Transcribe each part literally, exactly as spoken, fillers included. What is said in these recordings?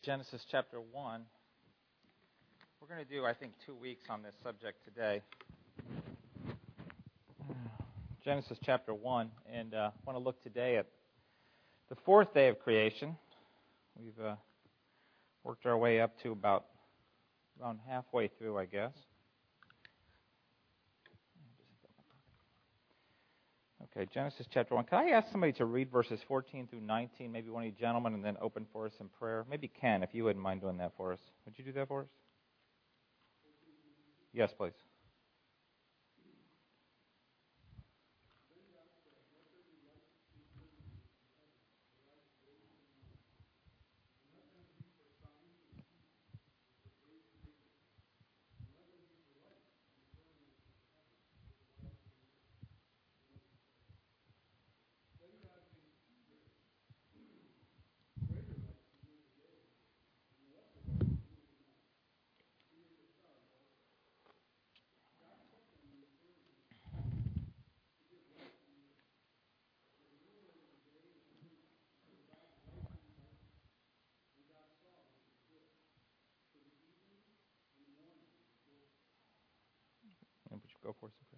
Genesis chapter one. We're going to do, I think, two weeks on this subject today. Genesis chapter one, and I uh, want to look today at the fourth day of creation. We've uh, worked our way up to about around halfway through, I guess. Okay, Genesis chapter one. Can I ask somebody to read verses fourteen through nineteen, maybe one of you gentlemen, and then open for us in prayer? Maybe Ken, if you wouldn't mind doing that for us. Would you do that for us? Yes, please. Would you go for us in prayer?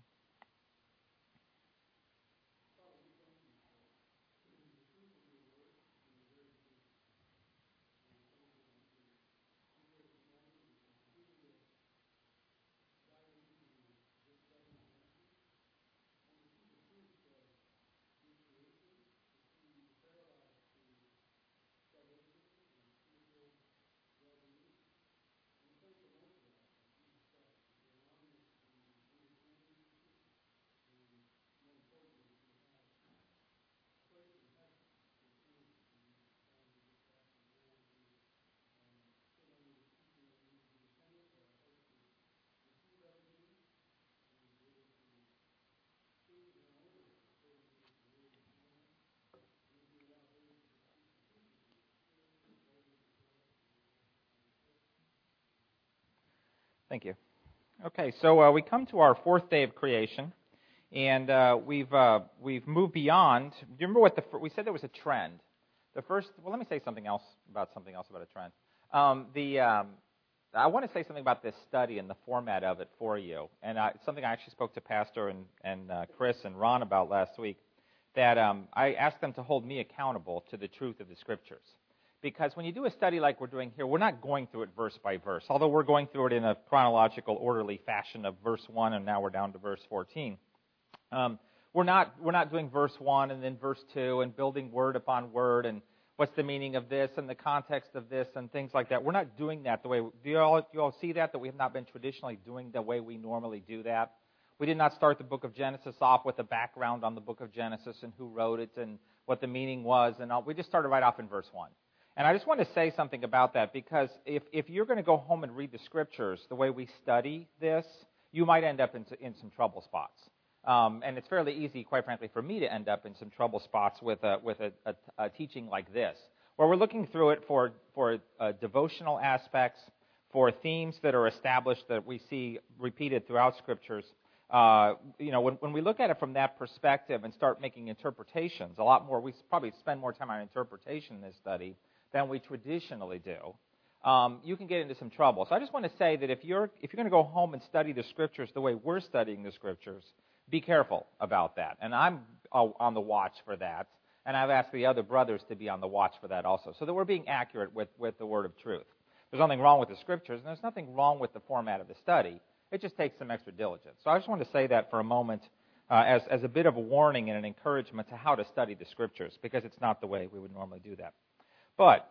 Thank you. Okay, so uh, we come to our fourth day of creation, and uh, we've uh, we've moved beyond. Do you remember what the we said there was a trend? The first. Well, let me say something else about something else about a trend. Um, the um, I want to say something about this study and the format of it for you, and uh, it's something I actually spoke to Pastor and and uh, Chris and Ron about last week. That um, I asked them to hold me accountable to the truth of the Scriptures. Because when you do a study like we're doing here, we're not going through it verse by verse. Although we're going through it in a chronological, orderly fashion of verse one, and now we're down to verse fourteen. Um, we're not we're not doing verse one and then verse two and building word upon word and what's the meaning of this and the context of this and things like that. We're not doing that the way. Do you all do you all see that that we have not been traditionally doing the way we normally do that? We did not start the book of Genesis off with a background on the book of Genesis and who wrote it and what the meaning was, and all. We just started right off in verse one. And I just want to say something about that, because if, if you're going to go home and read the Scriptures the way we study this, you might end up in, in some trouble spots. Um, and it's fairly easy, quite frankly, for me to end up in some trouble spots with a, with a, a, a teaching like this, where we're looking through it for, for uh, devotional aspects, for themes that are established that we see repeated throughout Scriptures. Uh, you know, when, when we look at it from that perspective and start making interpretations, a lot more, we probably spend more time on interpretation in this study than we traditionally do, um, you can get into some trouble. So I just want to say that if you're if you're going to go home and study the Scriptures the way we're studying the Scriptures, be careful about that. And I'm uh, on the watch for that, and I've asked the other brothers to be on the watch for that also, so that we're being accurate with, with the word of truth. There's nothing wrong with the Scriptures, and there's nothing wrong with the format of the study. It just takes some extra diligence. So I just want to say that for a moment uh, as, as a bit of a warning and an encouragement to how to study the Scriptures, because it's not the way we would normally do that. But,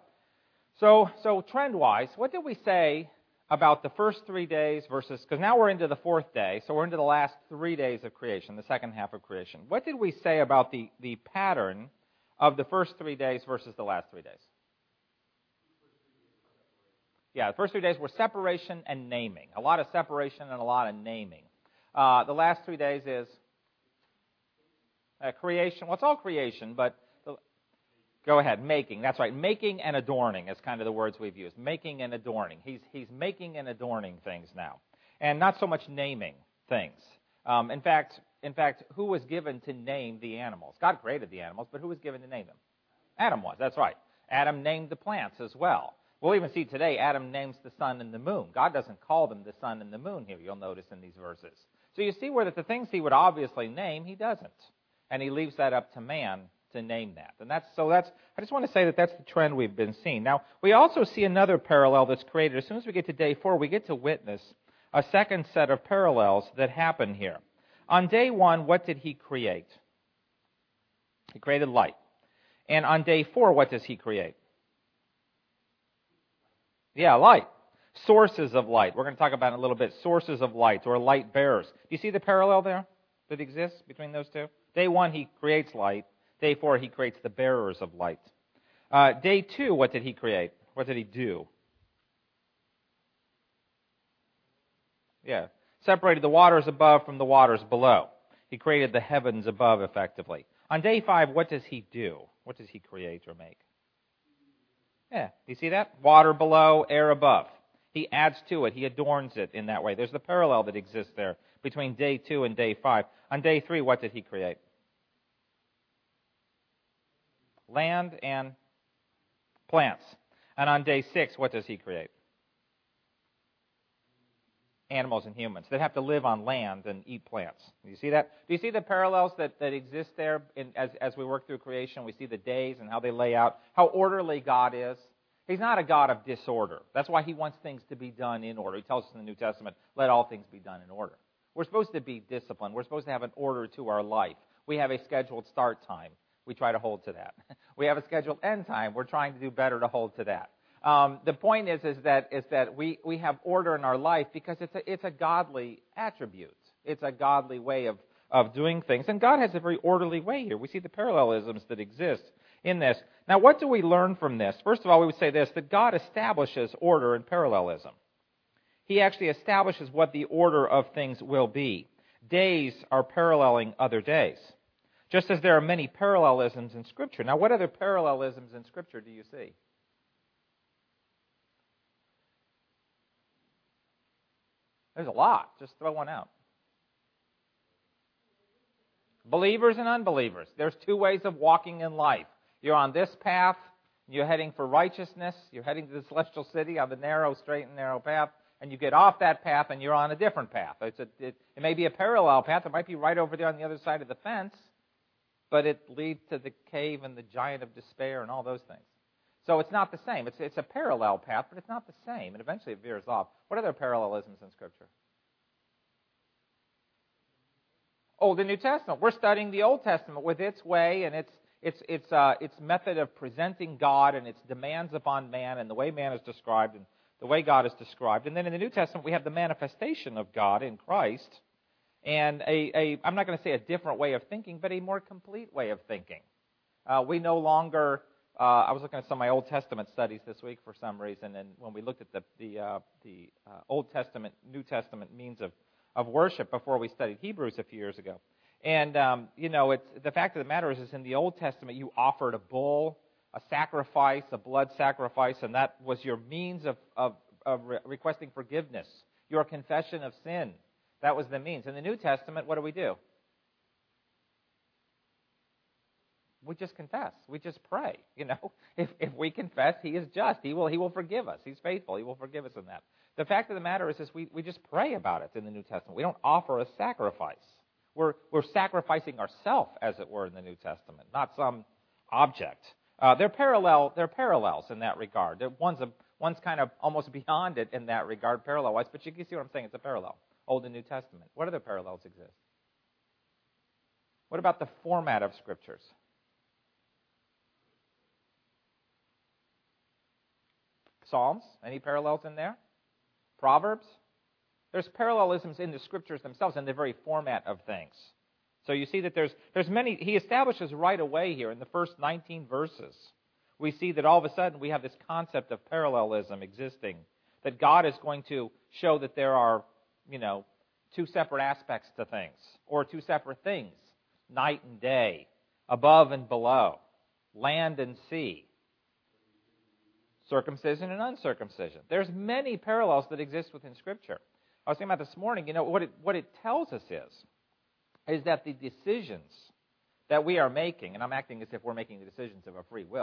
so so trend-wise, what did we say about the first three days versus, because now we're into the fourth day, so we're into the last three days of creation, the second half of creation. What did we say about the, the pattern of the first three days versus the last three days? Yeah, the first three days were separation and naming. A lot of separation and a lot of naming. Uh, the last three days is uh, creation. Well, it's all creation, but go ahead, making. That's right. Making and adorning is kind of the words we've used. Making and adorning. He's he's making and adorning things now, and not so much naming things. Um, in fact, in fact, who was given to name the animals? God created the animals, but who was given to name them? Adam was. That's right. Adam named the plants as well. We'll even see today Adam names the sun and the moon. God doesn't call them the sun and the moon here, you'll notice in these verses. So you see where that the things he would obviously name, he doesn't. And he leaves that up to man to name that. And that's so that's I just want to say that that's the trend we've been seeing. Now, we also see another parallel that's created. As soon as we get to day four, we get to witness a second set of parallels that happen here. On day one, what did he create? He created light. And on day four, what does he create? Yeah, light. Sources of light. We're going to talk about in a little bit sources of light or light bearers. Do you see the parallel there that exists between those two? Day one, he creates light. Day four, he creates the bearers of light. Uh, day two, what did he create? What did he do? Yeah, separated the waters above from the waters below. He created the heavens above, effectively. On day five, what does he do? What does he create or make? Yeah, you see that? Water below, air above. He adds to it. He adorns it in that way. There's the parallel that exists there between day two and day five. On day three, what did he create? Land and plants. And on day six, what does he create? Animals and humans that have to live on land and eat plants. Do you see that? Do you see the parallels that, that exist there in, as, as we work through creation? We see the days and how they lay out, how orderly God is. He's not a God of disorder. That's why he wants things to be done in order. He tells us in the New Testament, let all things be done in order. We're supposed to be disciplined. We're supposed to have an order to our life. We have a scheduled start time. We try to hold to that. We have a scheduled end time. We're trying to do better to hold to that. Um, the point is, is that is that we, we have order in our life because it's a it's a godly attribute. It's a godly way of, of doing things. And God has a very orderly way here. We see the parallelisms that exist in this. Now, what do we learn from this? First of all, we would say this, that God establishes order and parallelism. He actually establishes what the order of things will be. Days are paralleling other days. Just as there are many parallelisms in Scripture. Now, what other parallelisms in Scripture do you see? There's a lot. Just throw one out. Believers and unbelievers. There's two ways of walking in life. You're on this path. You're heading for righteousness. You're heading to the celestial city on the narrow, straight and narrow path. And you get off that path and you're on a different path. It's a, it, it may be a parallel path. It might be right over there on the other side of the fence. But it leads to the cave and the giant of despair and all those things. So it's not the same. It's, it's a parallel path, but it's not the same. And eventually it veers off. What other parallelisms in Scripture? Old and New Testament. We're studying the Old Testament with its way and its its its uh, its method of presenting God and its demands upon man and the way man is described and the way God is described. And then in the New Testament we have the manifestation of God in Christ and a, a I'm not going to say a different way of thinking, but a more complete way of thinking. Uh, we no longer uh, I was looking at some of my Old Testament studies this week for some reason, and when we looked at the the uh, the uh, Old Testament, New Testament means of of worship before we studied Hebrews a few years ago. And, um, you know, it's the fact of the matter is, is in the Old Testament, you offered a bull, a sacrifice, a blood sacrifice, and that was your means of, of, of re- requesting forgiveness, your confession of sin. That was the means. In the New Testament, what do we do? We just confess. We just pray. You know, if if we confess, He is just. He will He will forgive us. He's faithful. He will forgive us in that. The fact of the matter is, is we, we just pray about it in the New Testament. We don't offer a sacrifice. We're we're sacrificing ourselves, as it were, in the New Testament, not some object. Uh, they're parallel. They're parallels in that regard. They're, one's a, one's kind of almost beyond it in that regard, parallel-wise. But you can see what I'm saying. It's a parallel. Old and New Testament. What other parallels exist? What about the format of Scriptures? Psalms? Any parallels in there? Proverbs? There's parallelisms in the Scriptures themselves and the very format of things. So you see that there's there's many. He establishes right away here in the first nineteen verses. We see that all of a sudden we have this concept of parallelism existing. That God is going to show that there are, you know, two separate aspects to things, or two separate things, night and day, above and below, land and sea. Circumcision and uncircumcision. There's many parallels that exist within Scripture. I was thinking about this morning, you know, what it, what it tells us is, is that the decisions that we are making, and I'm acting as if we're making the decisions of our free will,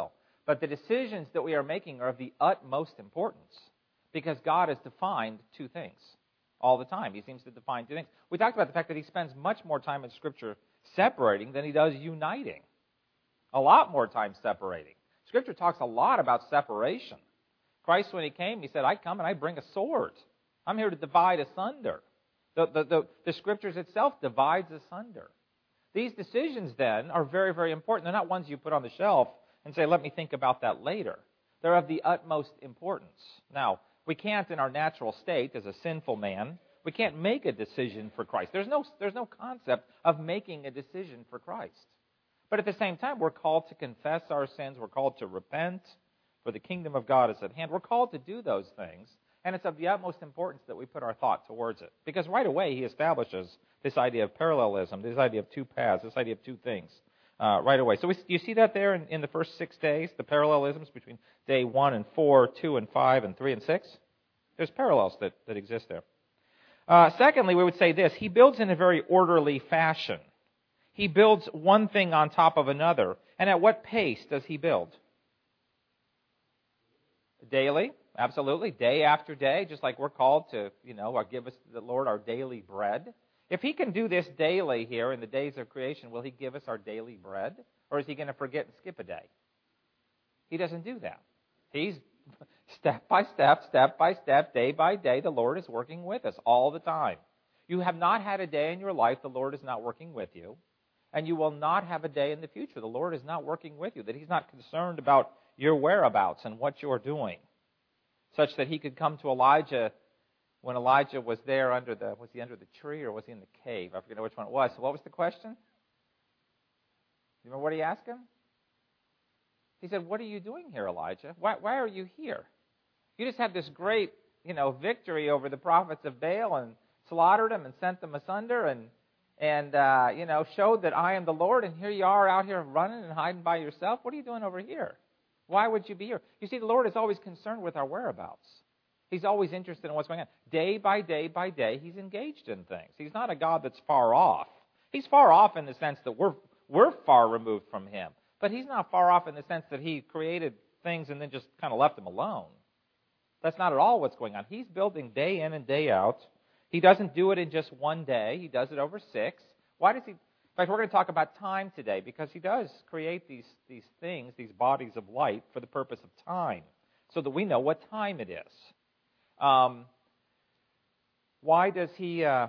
But the decisions that we are making are of the utmost importance because God has defined two things all the time. He seems to define two things. We talked about the fact that he spends much more time in Scripture separating than he does uniting. A lot more time separating. Scripture talks a lot about separation. Christ, when he came, he said, I come and I bring a sword. I'm here to divide asunder. The, the, the, the Scriptures itself divides asunder. These decisions, then, are very, very important. They're not ones you put on the shelf and say, let me think about that later. They're of the utmost importance. Now, we can't, in our natural state, as a sinful man, we can't make a decision for Christ. There's no, there's no concept of making a decision for Christ. But at the same time, we're called to confess our sins. We're called to repent, for the kingdom of God is at hand. We're called to do those things, and it's of the utmost importance that we put our thought towards it. Because right away, he establishes this idea of parallelism, this idea of two paths, this idea of two things uh, right away. So we, you see that there in, in the first six days, the parallelisms between day one and four, two and five, and three and six? There's parallels that, that exist there. Uh, secondly, we would say this. He builds in a very orderly fashion. He builds one thing on top of another. And at what pace does he build? Daily, absolutely. Day after day, just like we're called to, you know, or give us, the Lord, our daily bread. If he can do this daily here in the days of creation, will he give us our daily bread? Or is he going to forget and skip a day? He doesn't do that. He's step by step, step by step, day by day, the Lord is working with us all the time. You have not had a day in your life the Lord is not working with you. And you will not have a day in the future the Lord is not working with you, that he's not concerned about your whereabouts and what you're doing, such that he could come to Elijah when Elijah was there under the, was he under the tree or was he in the cave? I forget which one it was. So what was the question? You remember what he asked him? He said, what are you doing here, Elijah? Why, why are you here? You just had this great, you know, victory over the prophets of Baal and slaughtered them and sent them asunder and And, uh, you know, showed that I am the Lord, and here you are out here running and hiding by yourself. What are you doing over here? Why would you be here? You see, the Lord is always concerned with our whereabouts. He's always interested in what's going on. Day by day by day, he's engaged in things. He's not a God that's far off. He's far off in the sense that we're, we're far removed from him. But he's not far off in the sense that he created things and then just kind of left them alone. That's not at all what's going on. He's building day in and day out. He doesn't do it in just one day. He does it over six. Why does he? In fact, we're going to talk about time today because he does create these, these things, these bodies of light for the purpose of time so that we know what time it is. Um, why does he... Uh,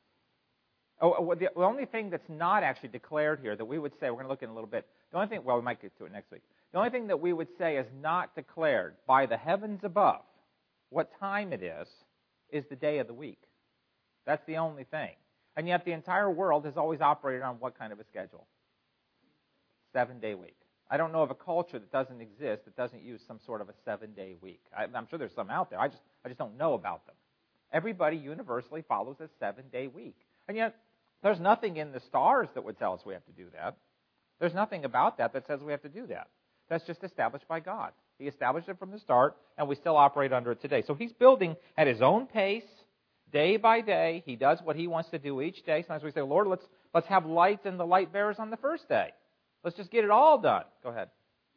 oh, the, the only thing that's not actually declared here that we would say, we're going to look in a little bit, the only thing, well, we might get to it next week. The only thing that we would say is not declared by the heavens above, what time it is, is the day of the week. That's the only thing. And yet the entire world has always operated on what kind of a schedule? Seven-day week. I don't know of a culture that doesn't exist that doesn't use some sort of a seven-day week. I, I'm sure there's some out there. I just, I just don't know about them. Everybody universally follows a seven-day week. And yet there's nothing in the stars that would tell us we have to do that. There's nothing about that that says we have to do that. That's just established by God. He established it from the start, and we still operate under it today. So he's building at his own pace, day by day. He does what he wants to do each day. Sometimes we say, Lord, let's let's have light and the light bearers on the first day. Let's just get it all done. Go ahead.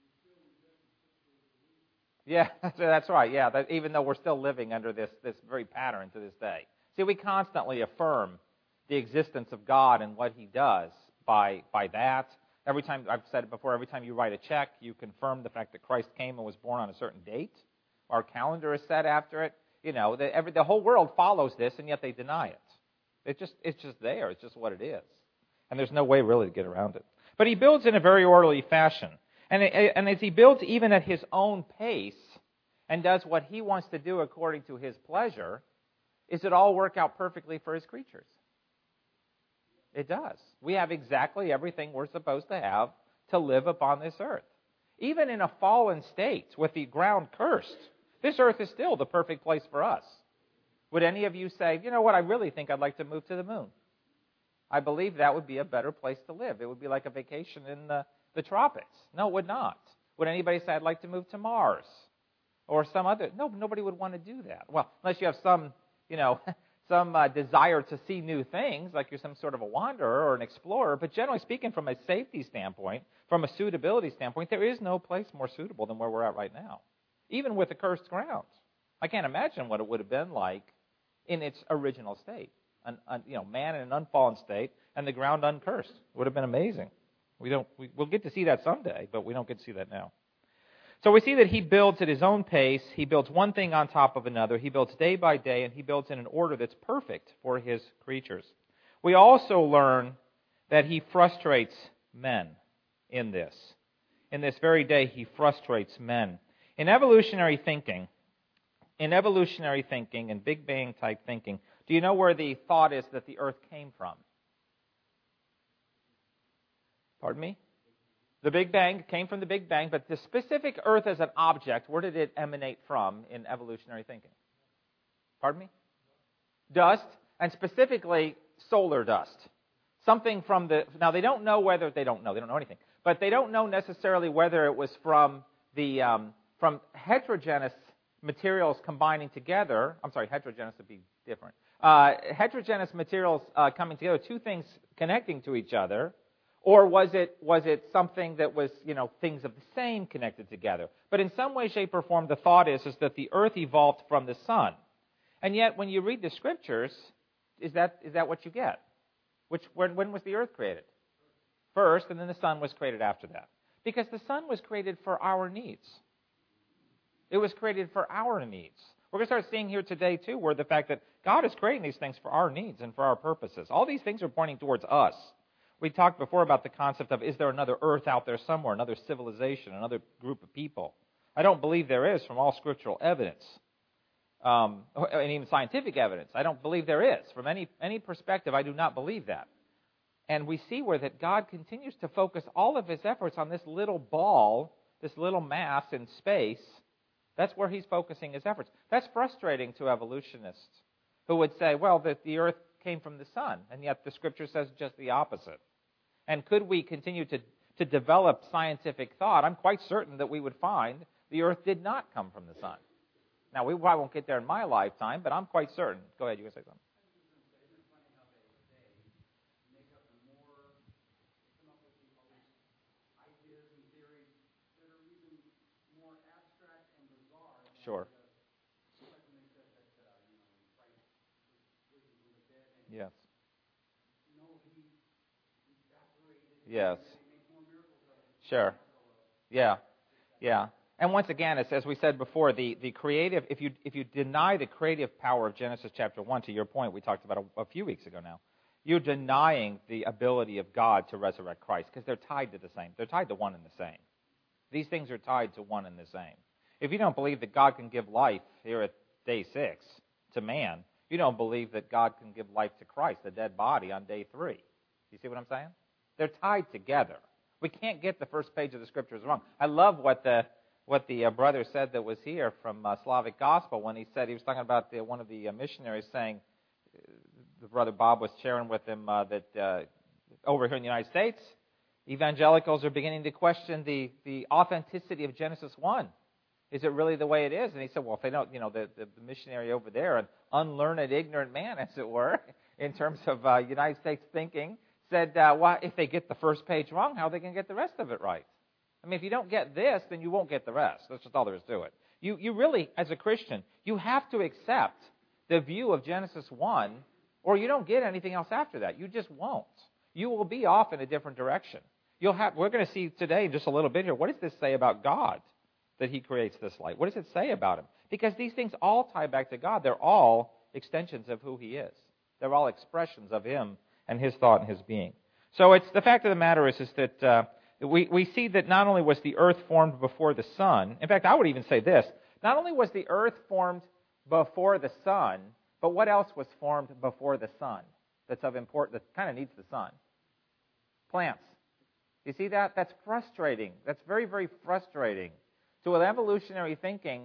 Yeah, that's right. Yeah, that, even though we're still living under this, this very pattern to this day. See, we constantly affirm the existence of God and what he does by by that. Every time, I've said it before, every time you write a check, you confirm the fact that Christ came and was born on a certain date. Our calendar is set after it. You know, the, every, the whole world follows this, and yet they deny it. It just, it's just there. It's just what it is. And there's no way really to get around it. But he builds in a very orderly fashion. And, it, and as he builds even at his own pace and does what he wants to do according to his pleasure, does it all work out perfectly for his creatures? It does. We have exactly everything we're supposed to have to live upon this earth. Even in a fallen state, with the ground cursed, this earth is still the perfect place for us. Would any of you say, you know what, I really think I'd like to move to the moon? I believe that would be a better place to live. It would be like a vacation in the, the tropics. No, it would not. Would anybody say, I'd like to move to Mars? Or some other... No, nobody would want to do that. Well, unless you have some, you know, some uh, desire to see new things, like you're some sort of a wanderer or an explorer. But generally speaking, from a safety standpoint, from a suitability standpoint, there is no place more suitable than where we're at right now, even with the cursed ground. I can't imagine what it would have been like in its original state. An, an, you know, man in an unfallen state and the ground uncursed. It would have been amazing. We don't. We, we'll get to see that someday, but we don't get to see that now. So we see that he builds at his own pace. He builds one thing on top of another. He builds day by day, and he builds in an order that's perfect for his creatures. We also learn that he frustrates men in this. In this very day, he frustrates men. In evolutionary thinking, in evolutionary thinking and Big Bang type thinking, do you know where the thought is that the earth came from? Pardon me? The Big Bang came from the Big Bang, but the specific earth as an object, where did it emanate from in evolutionary thinking? Pardon me? Dust, and specifically solar dust. Something from the, now they don't know whether, they don't know, they don't know anything, but they don't know necessarily whether it was from the, um, from heterogeneous materials combining together. I'm sorry, heterogeneous would be different. Uh, heterogeneous materials uh, coming together, two things connecting to each other. Or was it was it something that was, you know, things of the same connected together? But in some way, shape, or form, the thought is, is that the earth evolved from the sun. And yet, when you read the scriptures, is that is that what you get? Which when, when was the earth created? First, and then the sun was created after that. Because the sun was created for our needs. It was created for our needs. We're going to start seeing here today, too, where the fact that God is creating these things for our needs and for our purposes. All these things are pointing towards us. We talked before about the concept of, is there another earth out there somewhere, another civilization, another group of people? I don't believe there is from all scriptural evidence, um, and even scientific evidence. I don't believe there is. From any, any perspective, I do not believe that. And we see where that God continues to focus all of his efforts on this little ball, this little mass in space. That's where he's focusing his efforts. That's frustrating to evolutionists who would say, well, that the earth came from the sun, and yet the scripture says just the opposite. And could we continue to, to develop scientific thought, I'm quite certain that we would find the earth did not come from the sun. Now, we probably won't get there in my lifetime, but I'm quite certain. Go ahead, you want to say something? Sure. Yes. Yes. Sure. Yeah. Yeah. And once again, it's, as we said before, the, the creative, if you if you deny the creative power of Genesis chapter one, to your point, we talked about a, a few weeks ago now, you're denying the ability of God to resurrect Christ, because they're tied to the same. They're tied to one and the same. These things are tied to one and the same. If you don't believe that God can give life here at day six to man, you don't believe that God can give life to Christ, the dead body, on day three. You see what I'm saying? They're tied together. We can't get the first page of the scriptures wrong. I love what the what the uh, brother said that was here from uh, Slavic Gospel when he said, he was talking about the, one of the uh, missionaries saying, uh, the brother Bob was sharing with him uh, that uh, over here in the United States, evangelicals are beginning to question the, the authenticity of Genesis one. Is it really the way it is? And he said, well, if they don't, you know, the, the, the missionary over there, an unlearned, ignorant man, as it were, in terms of uh, United States thinking, said, uh, well, if they get the first page wrong, how are they going to get the rest of it right? I mean, if you don't get this, then you won't get the rest. That's just all there is to it. You, you really, as a Christian, you have to accept the view of Genesis one, or you don't get anything else after that. You just won't. You will be off in a different direction. You'll have. We're going to see today, just a little bit here, what does this say about God, that he creates this light? What does it say about him? Because these things all tie back to God. They're all extensions of who he is. They're all expressions of him and his thought and his being. So it's the fact of the matter is, is that uh, we, we see that not only was the earth formed before the sun, in fact, I would even say this, not only was the earth formed before the sun, but what else was formed before the sun that's of importance, that kind of needs the sun? Plants. You see that? That's frustrating. That's very, very frustrating. To an evolutionary thinking,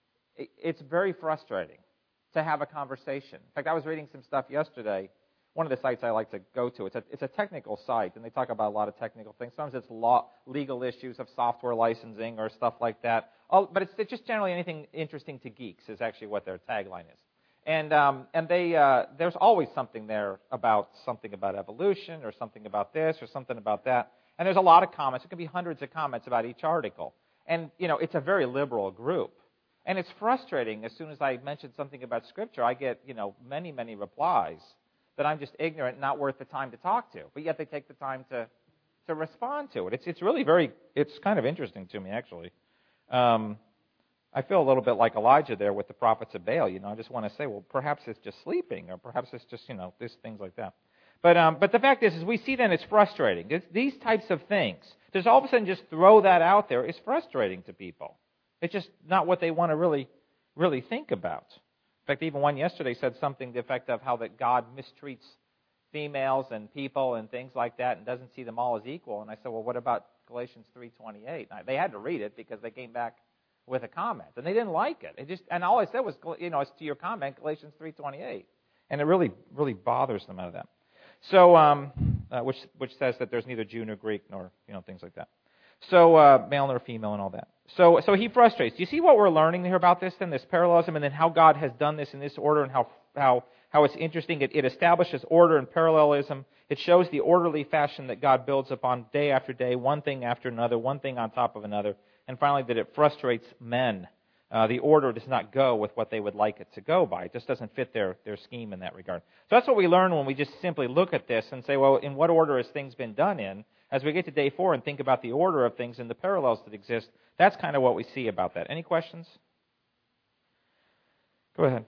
it's very frustrating to have a conversation. In fact, I was reading some stuff yesterday. One of the sites I like to go to, it's a, it's a technical site, and they talk about a lot of technical things. Sometimes it's law, legal issues of software licensing or stuff like that. Oh, but it's, it's just generally anything interesting to geeks is actually what their tagline is. And um, and they uh, there's always something there about something about evolution or something about this or something about that. And there's a lot of comments. It can be hundreds of comments about each article. And, you know, it's a very liberal group. And it's frustrating. As soon as I mention something about Scripture, I get, you know, many, many replies that I'm just ignorant and not worth the time to talk to. But yet they take the time to to respond to it. It's it's really very, it's kind of interesting to me, actually. Um, I feel a little bit like Elijah there with the prophets of Baal. You know, I just want to say, well, perhaps it's just sleeping, or perhaps it's just, you know, these things like that. But um, but the fact is, is we see then it's frustrating. It's these types of things, just all of a sudden just throw that out there is frustrating to people. It's just not what they want to really, really think about. In fact, even one yesterday said something to the effect of how that God mistreats females and people and things like that and doesn't see them all as equal. And I said, well, what about Galatians three twenty-eight? Now, they had to read it because they came back with a comment, and they didn't like it. It just and all I said was, you know, it's to your comment, Galatians three twenty-eight, and it really, really bothers them out of that. So, um, uh, which which says that there's neither Jew nor Greek nor, you know, things like that. So, uh, male nor female and all that. So, so he frustrates. Do you see what we're learning here about this then, this parallelism, and then how God has done this in this order, and how how how it's interesting. It, it establishes order and parallelism. It shows the orderly fashion that God builds upon day after day, one thing after another, one thing on top of another. And finally, that it frustrates men. Uh, the order does not go with what they would like it to go by. It just doesn't fit their, their scheme in that regard. So that's what we learn when we just simply look at this and say, well, in what order has things been done in? As we get to day four and think about the order of things and the parallels that exist, that's kind of what we see about that. Any questions? Go ahead.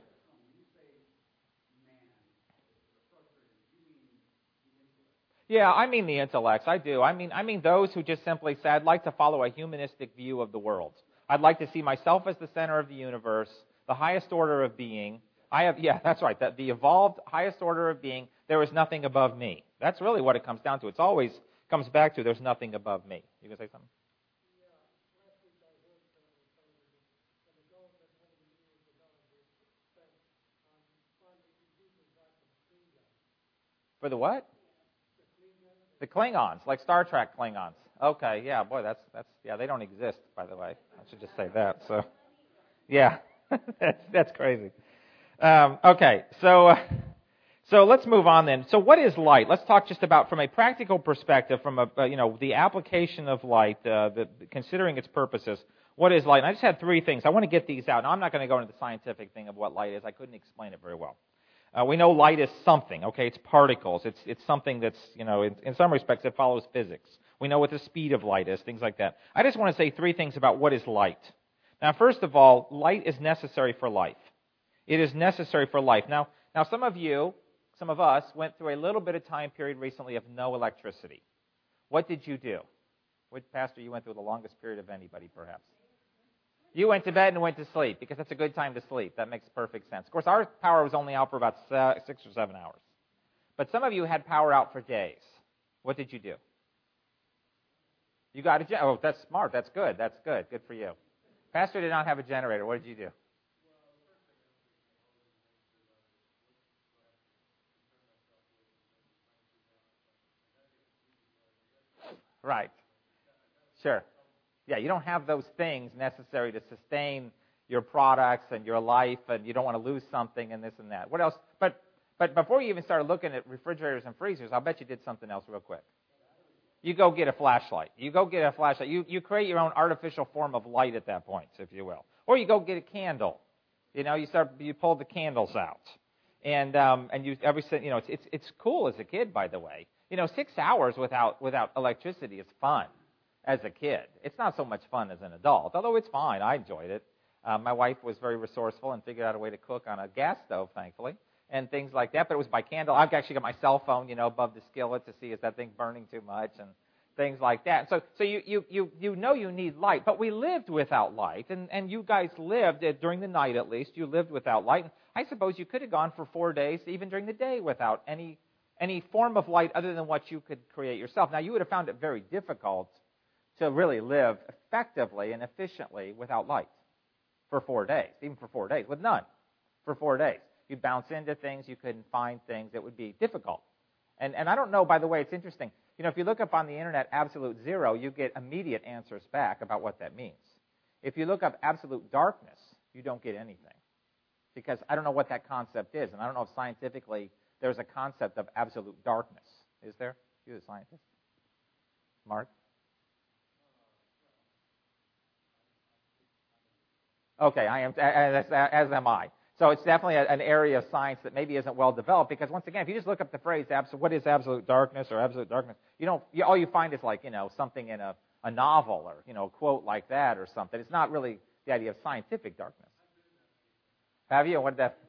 Yeah, I mean the intellects. I do. I mean, I mean those who just simply say, I'd like to follow a humanistic view of the world. I'd like to see myself as the center of the universe, the highest order of being. I have, yeah, that's right. That the evolved highest order of being. There is nothing above me. That's really what it comes down to. It's always comes back to there's nothing above me. You gonna say something? For the what? The Klingons, like Star Trek Klingons. Okay, yeah, boy, that's that's yeah, they don't exist, by the way. I should just say that. So, yeah, that's that's crazy. Um, okay, so uh, so let's move on then. So, what is light? Let's talk just about from a practical perspective, from a uh, you know the application of light, uh, the, considering its purposes. What is light? And I just had three things. I want to get these out. Now, I'm not going to go into the scientific thing of what light is. I couldn't explain it very well. Uh, we know light is something, okay? It's particles. It's it's something that's, you know, in, in some respects it follows physics. We know what the speed of light is, things like that. I just want to say three things about what is light. Now, first of all, light is necessary for life. It is necessary for life. Now, now some of you, some of us, went through a little bit of time period recently of no electricity. What did you do? Which pastor, you went through the longest period of anybody, perhaps? You went to bed and went to sleep because that's a good time to sleep. That makes perfect sense. Of course, our power was only out for about six or seven hours. But some of you had power out for days. What did you do? You got a generator. Oh, that's smart. That's good. That's good. Good for you. Pastor did not have a generator. What did you do? Right. Sure. Yeah, you don't have those things necessary to sustain your products and your life, and you don't want to lose something and this and that. What else? But but before you even started looking at refrigerators and freezers, I'll bet you did something else real quick. You go get a flashlight. You go get a flashlight. You you create your own artificial form of light at that point, if you will. Or you go get a candle. You know, you start you pull the candles out, and um and you every you know it's it's it's cool as a kid, by the way. You know, six hours without without electricity is fun. As a kid. It's not so much fun as an adult, although it's fine. I enjoyed it. Uh, my wife was very resourceful and figured out a way to cook on a gas stove, thankfully, and things like that. But it was by candle. I've actually got my cell phone, you know, above the skillet to see is that thing burning too much and things like that. So, so you you you you know you need light, but we lived without light, and and you guys lived uh, during the night at least. You lived without light. And I suppose you could have gone for four days, even during the day, without any any form of light other than what you could create yourself. Now, you would have found it very difficult to really live effectively and efficiently without light for four days, even for four days, with none for four days. You'd bounce into things, you couldn't find things, it would be difficult. And and I don't know, by the way, it's interesting. You know, if you look up on the internet absolute zero, you get immediate answers back about what that means. If you look up absolute darkness, you don't get anything. because I don't know what that concept is, and I don't know if scientifically there's a concept of absolute darkness. Is there? You're the scientist. Mark? Okay, I am, as, as am I. So it's definitely an area of science that maybe isn't well developed, because once again, if you just look up the phrase, what is absolute darkness or absolute darkness, you don't, you, all you find is like, you know, something in a, a novel or, you know, a quote like that or something. It's not really the idea of scientific darkness. Have you? What did that?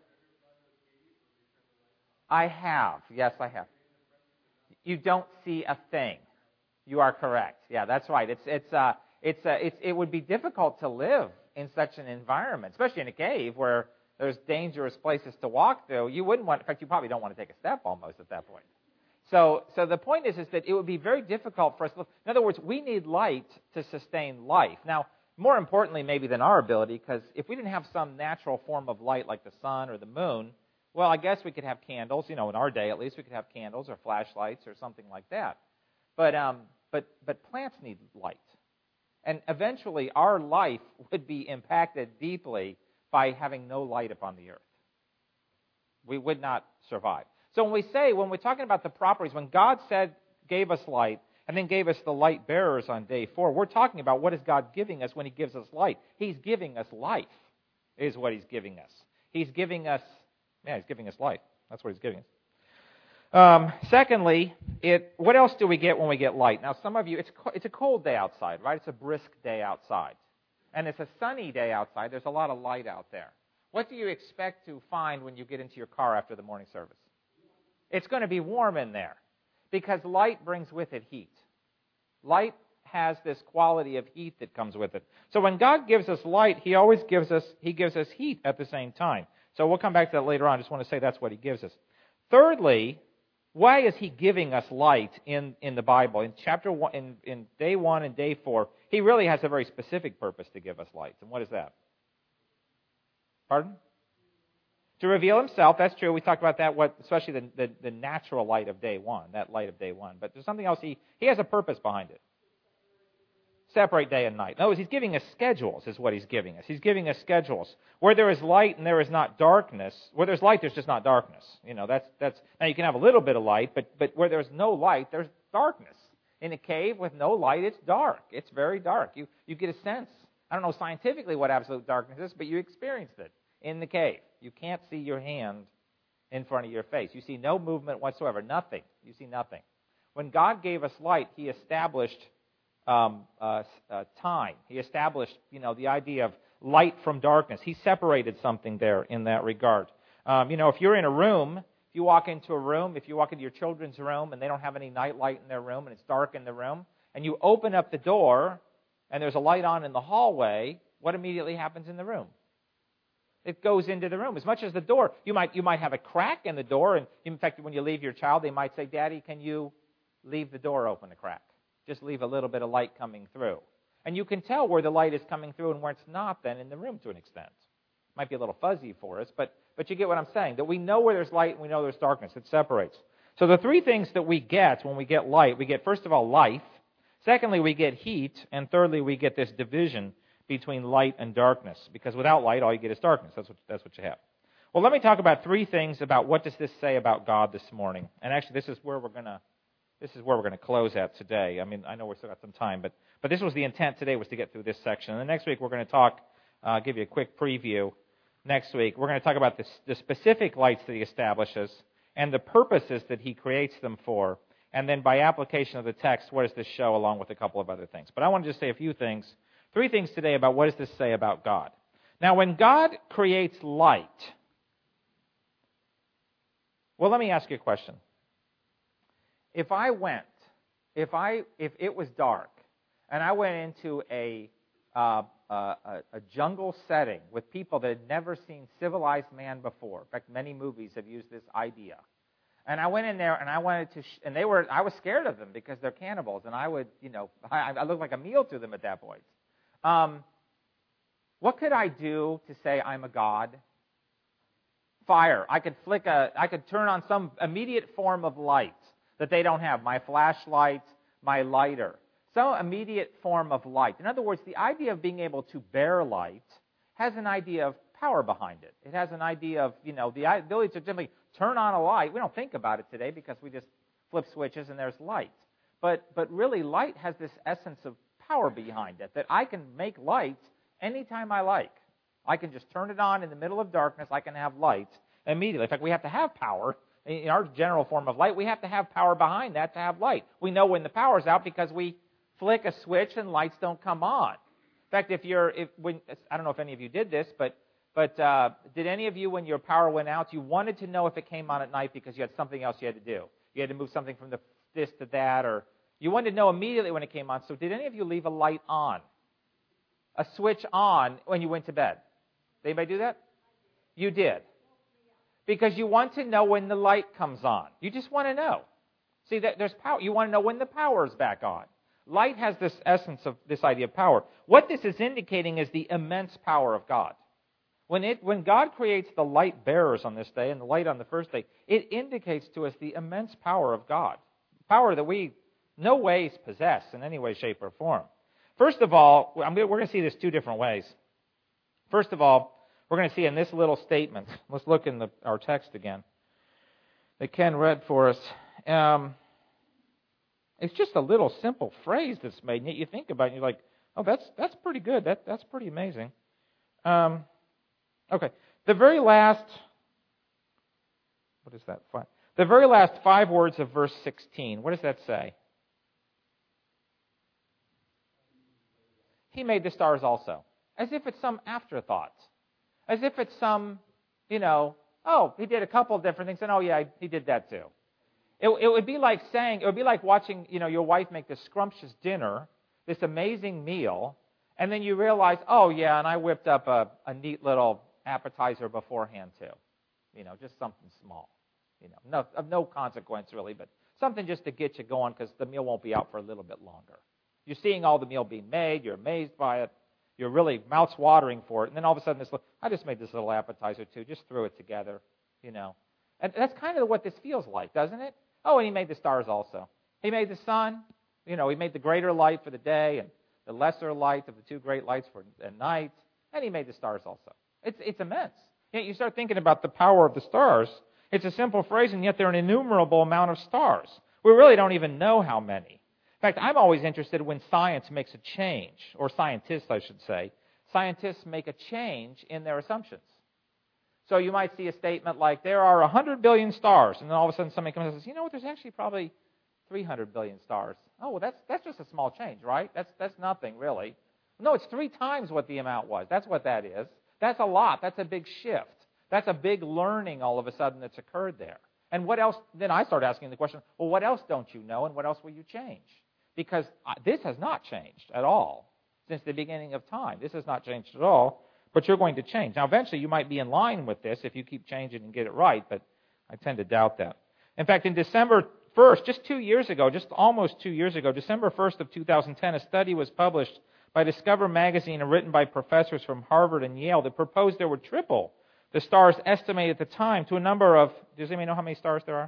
I have. Yes, I have. You don't see a thing. You are correct. Yeah, that's right. It's it's uh it's uh, it's it would be difficult to live in such an environment, especially in a cave where there's dangerous places to walk through. You wouldn't want, in fact, you probably don't want to take a step almost at that point. So, so the point is, is that it would be very difficult for us to live. In other words, we need light to sustain life. Now, more importantly, maybe than our ability, because if we didn't have some natural form of light like the sun or the moon, well, I guess we could have candles. You know, in our day at least, we could have candles or flashlights or something like that. But, um, but, but plants need light. And eventually, our life would be impacted deeply by having no light upon the earth. We would not survive. So when we say, when we're talking about the properties, when God said, gave us light, and then gave us the light bearers on day four, we're talking about what is God giving us when He gives us light. He's giving us life, is what He's giving us. He's giving us, yeah, He's giving us life. That's what He's giving us. Um, secondly, it, what else do we get when we get light? Now, some of you, it's it's a cold day outside, right? It's a brisk day outside. And it's a sunny day outside. There's a lot of light out there. What do you expect to find when you get into your car after the morning service? It's going to be warm in there because light brings with it heat. Light has this quality of heat that comes with it. So when God gives us light, He always gives us, He gives us heat at the same time. So we'll come back to that later on. I just want to say that's what He gives us. Thirdly, why is He giving us light in, in the Bible? In chapter one, in, in day one and day four, He really has a very specific purpose to give us light. And what is that? Pardon? To reveal Himself. That's true. We talked about that, what, especially the, the, the natural light of day one, that light of day one. But there's something else. He, he has a purpose behind it. Separate day and night. In other words, He's giving us schedules, is what He's giving us. He's giving us schedules. Where there is light and there is not darkness, where there's light, there's just not darkness. You know, that's, that's, now you can have a little bit of light, but, but where there's no light, there's darkness. In a cave with no light, it's dark. It's very dark. You, you get a sense. I don't know scientifically what absolute darkness is, but you experienced it in the cave. You can't see your hand in front of your face. You see no movement whatsoever. Nothing. You see nothing. When God gave us light, He established Um, uh, uh, time. He established, you know, the idea of light from darkness. He separated something there in that regard. Um, you know, if you're in a room, if you walk into a room, if you walk into your children's room and they don't have any night light in their room and it's dark in the room, and you open up the door and there's a light on in the hallway, what immediately happens in the room? It goes into the room. As much as the door, you might you might have a crack in the door, and in fact, when you leave your child, they might say, "Daddy, can you leave the door open a crack? Just leave a little bit of light coming through." And you can tell where the light is coming through and where it's not then in the room to an extent. Might be a little fuzzy for us, but, but you get what I'm saying. That we know where there's light and we know there's darkness. It separates. So the three things that we get when we get light, we get, first of all, life. Secondly, we get heat. And thirdly, we get this division between light and darkness. Because without light, all you get is darkness. That's what, that's what you have. Well, let me talk about three things about what does this say about God this morning. And actually, this is where we're going to This is where we're going to close at today. I mean, I know we've still got some time, but, but this was the intent today, was to get through this section. And the next week we're going to talk, uh, give you a quick preview. Next week we're going to talk about the, the specific lights that He establishes and the purposes that He creates them for. And then by application of the text, what does this show, along with a couple of other things. But I want to just say a few things, three things today about what does this say about God. Now, when God creates light, well, let me ask you a question. If I went, if I, if it was dark, and I went into a, uh, uh, a, a jungle setting with people that had never seen civilized man before, in fact, many movies have used this idea, and I went in there and I wanted to, sh- and they were, I was scared of them because they're cannibals, and I would, you know, I, I looked like a meal to them at that point. Um, what could I do to say I'm a god? Fire. I could flick a, I could turn on some immediate form of light that they don't have, my flashlight, my lighter, some immediate form of light. In other words, the idea of being able to bear light has an idea of power behind it. It has an idea of, you know, the ability to simply turn on a light. We don't think about it today because we just flip switches and there's light. But but really, light has this essence of power behind it, that I can make light anytime I like. I can just turn it on in the middle of darkness. I can have light immediately. In fact, we have to have power. In our general form of light, we have to have power behind that to have light. We know when the power's out because we flick a switch and lights don't come on. In fact, if you're, if when I don't know if any of you did this, but but uh, did any of you, when your power went out, you wanted to know if it came on at night because you had something else you had to do? You had to move something from the this to that, or you wanted to know immediately when it came on. So did any of you leave a light on, a switch on when you went to bed? Did anybody do that? You did. Because you want to know when the light comes on. You just want to know. See, that there's power. You want to know when the power is back on. Light has this essence of this idea of power. What this is indicating is the immense power of God. When it, when God creates the light bearers on this day and the light on the first day, it indicates to us the immense power of God. Power that we no ways possess in any way, shape, or form. First of all, we're going to see this two different ways. First of all, we're going to see in this little statement, let's look in the, our text again, that Ken read for us. Um, it's just a little simple phrase that's made, and yet you think about it, and you're like, oh, that's that's pretty good. That That's pretty amazing. Um, okay, the very last, what is that? Five, the very last five words of verse sixteen, what does that say? He made the stars also. As if it's some afterthought. As if it's some, you know, oh, he did a couple of different things, and oh, yeah, he did that too. It, it would be like saying, it would be like watching, you know, your wife make this scrumptious dinner, this amazing meal, and then you realize, oh, yeah, and I whipped up a, a neat little appetizer beforehand too. You know, just something small. You know, no, of no consequence really, but something just to get you going because the meal won't be out for a little bit longer. You're seeing all the meal being made, you're amazed by it, you're really mouth's watering for it, and then all of a sudden this little, I just made this little appetizer too, just threw it together, you know. And that's kind of what this feels like, doesn't it? Oh, and he made the stars also. He made the sun, you know, he made the greater light for the day and the lesser light of the two great lights for at night, and he made the stars also. It's it's immense. You know, you start thinking about the power of the stars. It's a simple phrase, and yet there are an innumerable amount of stars. We really don't even know how many. In fact, I'm always interested when science makes a change, or scientists, I should say. Scientists make a change in their assumptions. So you might see a statement like, there are one hundred billion stars, and then all of a sudden somebody comes and says, you know what, there's actually probably three hundred billion stars. Oh, well, that's that's just a small change, right? That's that's nothing, really. No, it's three times what the amount was. That's what that is. That's a lot. That's a big shift. That's a big learning all of a sudden that's occurred there. And what else? Then I start asking the question, well, what else don't you know, and what else will you change? Because this has not changed at all since the beginning of time. This has not changed at all, but you're going to change. Now, eventually, you might be in line with this if you keep changing and get it right, but I tend to doubt that. In fact, in December first, just two years ago, just almost two years ago, December first of two thousand ten, a study was published by Discover Magazine and written by professors from Harvard and Yale that proposed there would triple the stars estimated at the time to a number of, does anybody know how many stars there are?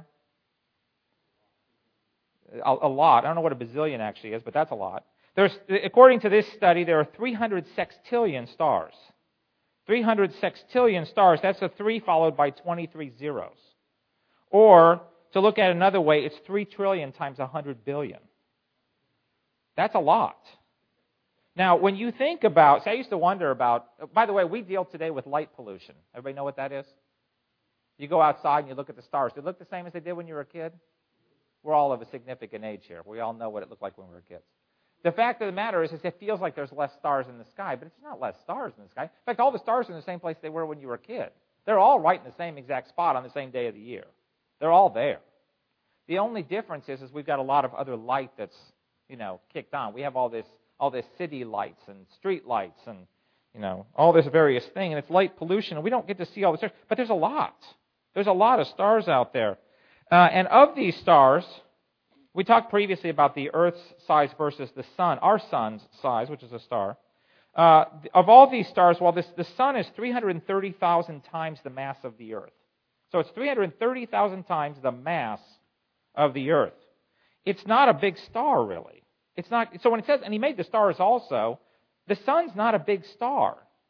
A, a lot. I don't know what a bazillion actually is, but that's a lot. There's, according to this study, there are three hundred sextillion stars. three hundred sextillion stars, that's a three followed by twenty-three zeros. Or, to look at another way, it's three trillion times one hundred billion. That's a lot. Now, when you think about, see, I used to wonder about, by the way, we deal today with light pollution. Everybody know what that is? You go outside and you look at the stars. Do they look the same as they did when you were a kid? We're all of a significant age here. We all know what it looked like when we were kids. The fact of the matter is, is it feels like there's less stars in the sky, but it's not less stars in the sky. In fact, all the stars are in the same place they were when you were a kid. They're all right in the same exact spot on the same day of the year. They're all there. The only difference is, is we've got a lot of other light that's, you know, kicked on. We have all this all this city lights and street lights and, you know, all this various thing, and it's light pollution, and we don't get to see all the stars. But there's a lot. There's a lot of stars out there. Uh, and of these stars, we talked previously about the Earth's size versus the sun, our sun's size, which is a star. Uh, of all these stars, well, this, the sun is three hundred thirty thousand times the mass of the Earth. So it's three hundred thirty thousand times the mass of the Earth. It's not a big star, really. It's not. So when it says, and he made the stars also, the sun's not a big star,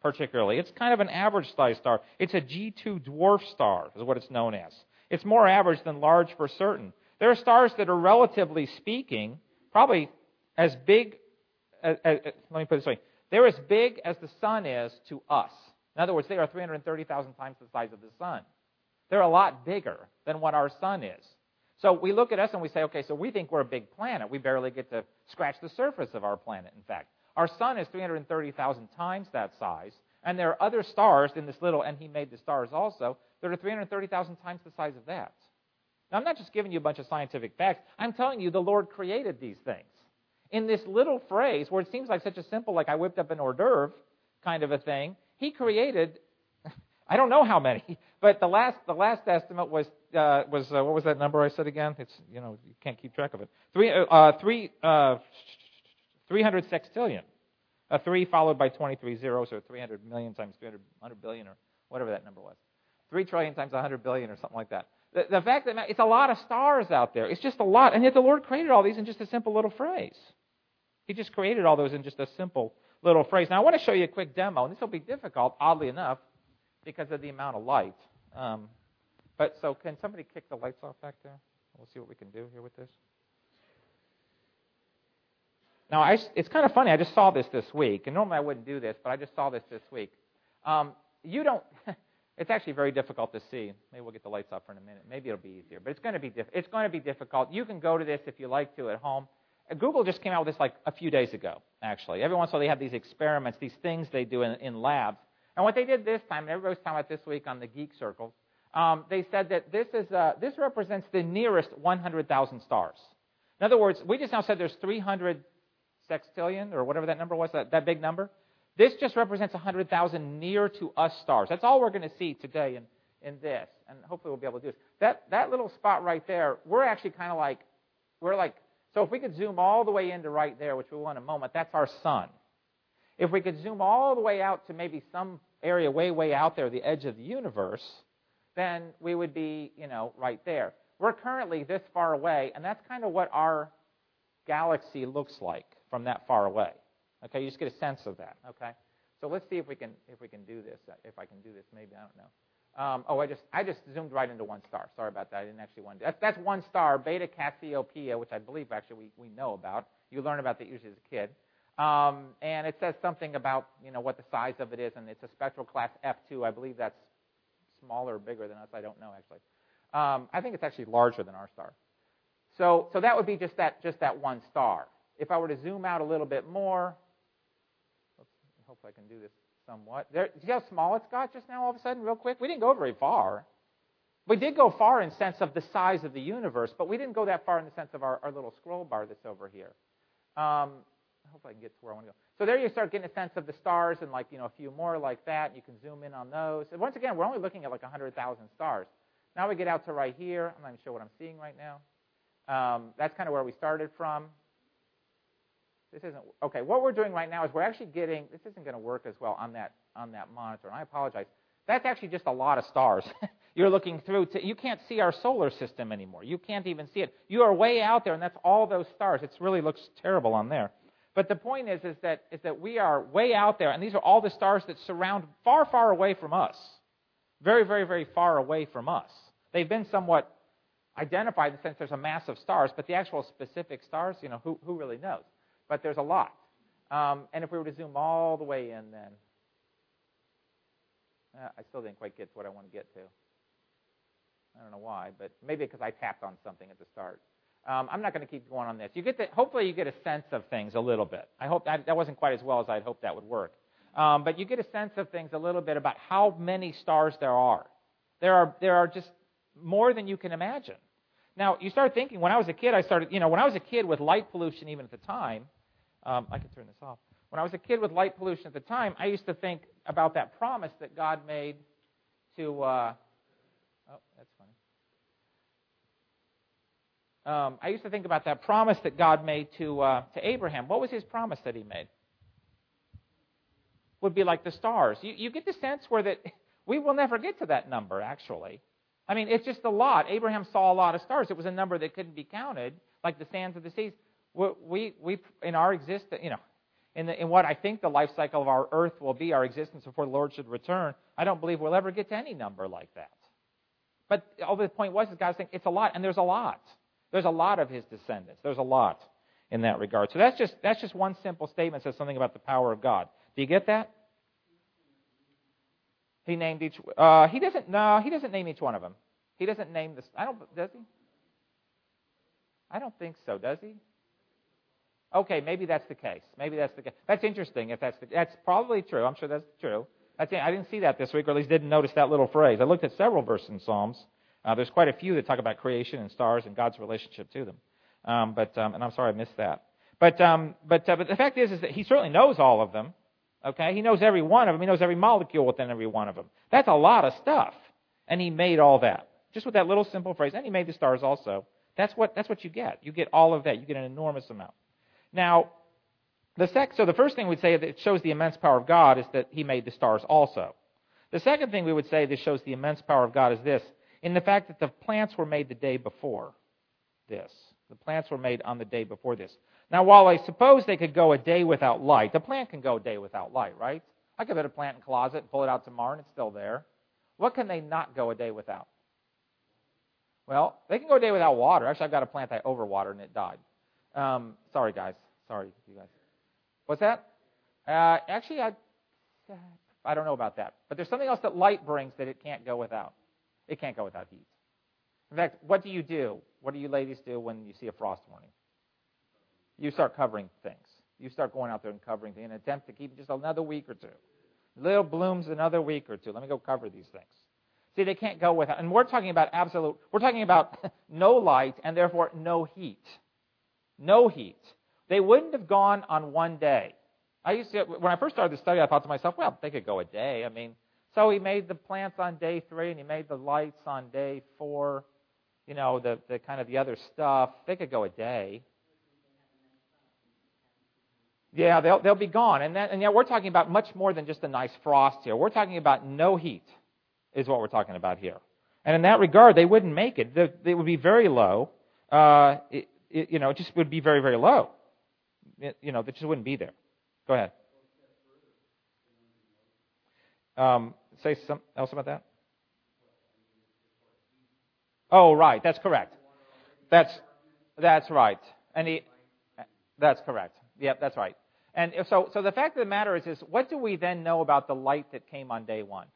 particularly. It's kind of an average-sized star. It's a G two dwarf star, is what it's known as. It's more average than large for certain. There are stars that are, relatively speaking, probably as big, as, as, let me put it this way, they're as big as the sun is to us. In other words, they are three hundred thirty thousand times the size of the sun. They're a lot bigger than what our sun is. So we look at us and we say, okay, so we think we're a big planet. We barely get to scratch the surface of our planet, in fact. Our sun is three hundred thirty thousand times that size, and there are other stars in this little, and he made the stars also, that are three hundred thirty thousand times the size of that. Now, I'm not just giving you a bunch of scientific facts. I'm telling you the Lord created these things. In this little phrase, where it seems like such a simple, like I whipped up an hors d'oeuvre kind of a thing, he created, I don't know how many, but the last the last estimate was, uh, was uh, what was that number I said again? It's, you know, you can't keep track of it. Three, uh, three, uh, three hundred sextillion. A three followed by twenty-three zeros, or three hundred million times three hundred, one hundred billion, or whatever that number was. three trillion times one hundred billion, or something like that. The, the fact that it's a lot of stars out there. It's just a lot. And yet the Lord created all these in just a simple little phrase. He just created all those in just a simple little phrase. Now, I want to show you a quick demo. And this will be difficult, oddly enough, because of the amount of light. Um, but so can somebody kick the lights off back there? We'll see what we can do here with this. Now, I, it's kind of funny. I just saw this this week. And normally I wouldn't do this, but I just saw this this week. Um, you don't... It's actually very difficult to see. Maybe we'll get the lights off for in a minute. Maybe it'll be easier. But it's going to be diff- it's going to be difficult. You can go to this if you like to at home. Uh, Google just came out with this like a few days ago, actually. Every once in a while they have these experiments, these things they do in, in labs. And what they did this time, and everybody was talking about this week on the Geek Circles, um, they said that this is uh, this represents the nearest one hundred thousand stars. In other words, we just now said there's three hundred sextillion, or whatever that number was, that, that big number. This just represents one hundred thousand near to us stars. That's all we're going to see today in, in this, and hopefully we'll be able to do this. That that little spot right there, we're actually kind of like, we're like, so if we could zoom all the way into right there, which we will in a moment, that's our sun. If we could zoom all the way out to maybe some area way, way out there, the edge of the universe, then we would be, you know, right there. We're currently this far away, and that's kind of what our galaxy looks like from that far away. Okay, you just get a sense of that. Okay, so let's see if we can if we can do this. If I can do this, maybe I don't know. Um, oh, I just I just zoomed right into one star. Sorry about that. I didn't actually want to. That's that's one star, Beta Cassiopeia, which I believe actually we, we know about. You learn about that usually as a kid. Um, and it says something about you know what the size of it is, and it's a spectral class F two. I believe that's smaller or bigger than us. I don't know actually. Um, I think it's actually larger than our star. So so that would be just that just that one star. If I were to zoom out a little bit more. Hopefully I can do this somewhat. There, see how small it's got just now all of a sudden, real quick? We didn't go very far. We did go far in sense of the size of the universe, but we didn't go that far in the sense of our, our little scroll bar that's over here. Um, hopefully I can get to where I want to go. So there you start getting a sense of the stars and like, you know, a few more like that. You can zoom in on those. And once again, we're only looking at like one hundred thousand stars. Now we get out to right here. I'm not even sure what I'm seeing right now. Um, that's kind of where we started from. This isn't, okay, what we're doing right now is we're actually getting, this isn't going to work as well on that on that monitor, and I apologize. That's actually just a lot of stars. You're looking through, to, you can't see our solar system anymore. You can't even see it. You are way out there, and that's all those stars. It really looks terrible on there. But the point is, is that is that we are way out there, and these are all the stars that surround far, far away from us. Very, very, very far away from us. They've been somewhat identified in the sense there's a mass of stars, but the actual specific stars, you know, who, who really knows? But there's a lot. Um, and if we were to zoom all the way in, then uh, I still didn't quite get to what I want to get to. I don't know why, but maybe because I tapped on something at the start. Um, I'm not going to keep going on this. You get the, hopefully you get a sense of things a little bit. I hope that, that wasn't quite as well as I'd hoped that would work. Um, but you get a sense of things a little bit about how many stars there are. There are there are just more than you can imagine. Now, you start thinking, when I was a kid, I started, you know, when I was a kid with light pollution even at the time, um, I can turn this off. When I was a kid with light pollution at the time, I used to think about that promise that God made to, uh, oh, that's funny. Um, I used to think about that promise that God made to uh, to Abraham. What was his promise that he made? Would be like the stars. You, you get the sense where that we will never get to that number, actually. I mean, it's just a lot. Abraham saw a lot of stars. It was a number that couldn't be counted, like the sands of the seas. We, we in our existence, you know, in, the, in what I think the life cycle of our earth will be, our existence before the Lord should return, I don't believe we'll ever get to any number like that. But all the point was is God's saying it's a lot, and there's a lot. There's a lot of his descendants. There's a lot in that regard. So that's just that's just one simple statement that says something about the power of God. Do you get that? He named each. Uh, he doesn't. No, he doesn't name each one of them. He doesn't name this. I don't. Does he? I don't think so. Does he? Okay, maybe that's the case. Maybe that's the case. That's interesting. If that's the, that's probably true. I'm sure that's true. That's, I didn't see that this week, or at least didn't notice that little phrase. I looked at several verses in Psalms. Uh, there's quite a few that talk about creation and stars and God's relationship to them. Um, but um, and I'm sorry I missed that. But um, but uh, but the fact is is that he certainly knows all of them. Okay, he knows every one of them. He knows every molecule within every one of them. That's a lot of stuff, and he made all that just with that little simple phrase. And he made the stars also. That's what that's what you get. You get all of that. You get an enormous amount. Now, the sec- so the first thing we'd say that shows the immense power of God is that he made the stars also. The second thing we would say that shows the immense power of God is this, in the fact that the plants were made the day before this. The plants were made on the day before this. Now, while I suppose they could go a day without light, the plant can go a day without light, right? I could put a plant in a closet and pull it out tomorrow and it's still there. What can they not go a day without? Well, they can go a day without water. Actually, I've got a plant I overwatered and it died. Um, sorry, guys. Sorry, you guys. What's that? Uh, actually, I, I don't know about that. But there's something else that light brings that it can't go without. It can't go without heat. In fact, what do you do? What do you ladies do when you see a frost warning? You start covering things. You start going out there and covering things in an attempt to keep it just another week or two. Little blooms another week or two. Let me go cover these things. See, they can't go without. And we're talking about absolute, we're talking about no light and therefore no heat. No heat. They wouldn't have gone on one day. I used to, when I first started the study, I thought to myself, well, they could go a day. I mean, so he made the plants on day three, and he made the lights on day four. You know, the, the kind of the other stuff. They could go a day. Yeah, they'll they'll be gone. And that, and yet we're talking about much more than just a nice frost here. We're talking about no heat, is what we're talking about here. And in that regard, they wouldn't make it. They, they would be very low. Uh, it, it, you know, it just would be very, very low. It, you know, they just wouldn't be there. Go ahead. Um, say something else about that. Oh, right. That's correct. That's that's right. And he, that's correct. Yep, that's right. And if so, so the fact of the matter is, is what do we then know about the light that came on day one?